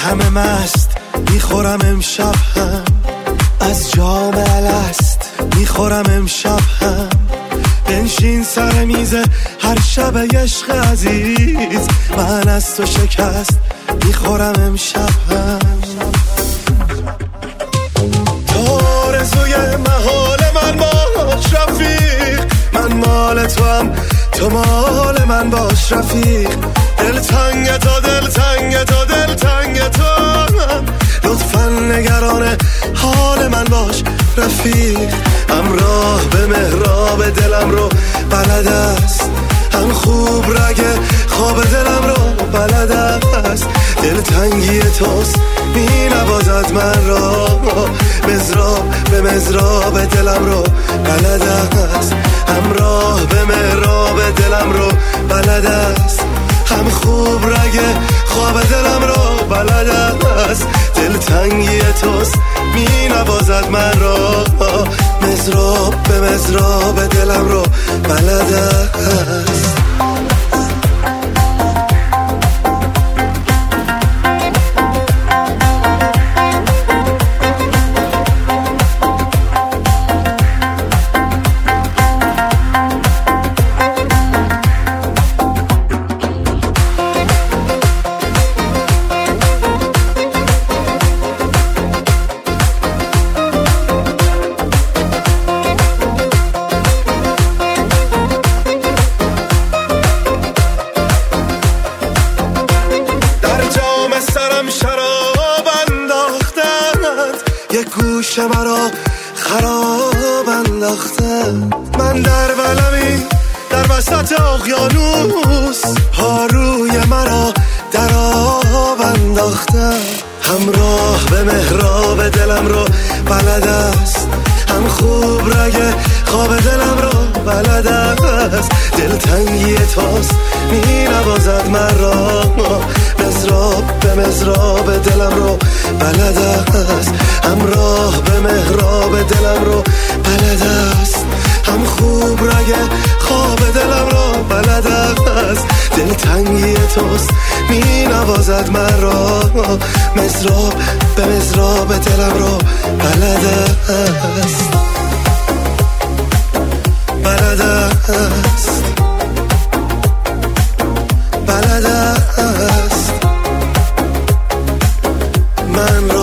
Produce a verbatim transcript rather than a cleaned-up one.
همه مست میخورم امشب هم از جام الست، میخورم امشب هم بنشین سر میز هر شب عشق عزیز، من از تو شکست میخورم امشب هم. تو آرزوی محال من باش رفیق، من مال تو هم تو مال من باش رفیق، دل تنگ تو دل تنگ تو دل تنگ تو، لطفا نگران حال من باش رفیق، همراه به محراب دلم رو بلد است، هم خوب رگه خواب دلم رو بلد است، دل تنگی توست می نوازد من را، مزراب به مزراب دلم رو بلد است، همراه به محراب دلم رو بلد است، هم خوب رگه خواب دلم رو بلد است، دل تنگی توست می نوازد من را، مزراب به مزراب دلم رو بلد است. گوش مرا خراب انداختن، من در بلمی در وسط اقیانوس، پاروی مرا در آب انداختن، همراه به محراب دلم رو بلد است، هم خوب رگه خواب دلم رو بلد است، دل تنگی توست می نوازد من را، مزراب به مزراب دلم رو بلد است، همراه به محراب دلم رو بلد است، هم خوب رگه خواب دلم رو بلد است، دل تنگی توست می نوازد من را، مزراب به مزراب دلم رو بلد است، بلد است، بلد است، من را